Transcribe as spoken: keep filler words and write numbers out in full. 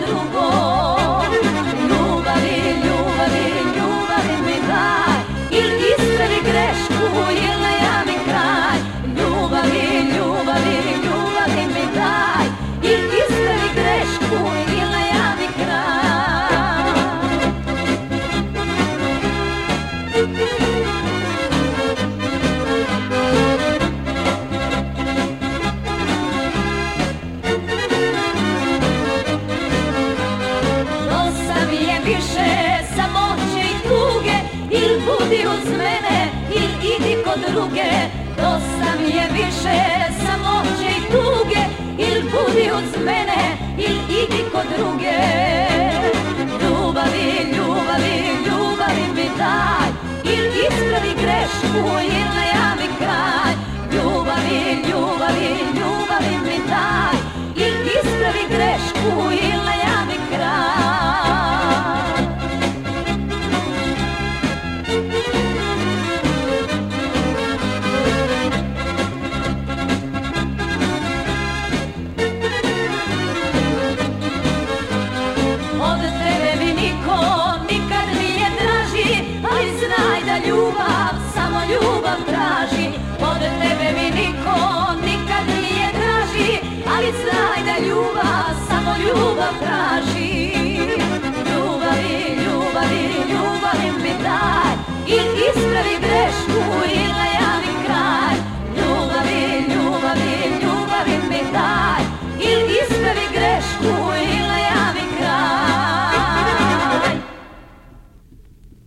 drugom. Ljubavi, ljubavi, ljubavi mi daj, il ispravi grešku, il najavi kraj. Ljubavi, ljubavi, ljubavi mi daj, il ispravi grešku, il najavi kraj. Više samoće i tuge, il budi uz mene, il idi kod druge. Dosta mi je više samoće i tuge, il budi uz mene, il idi kod druge.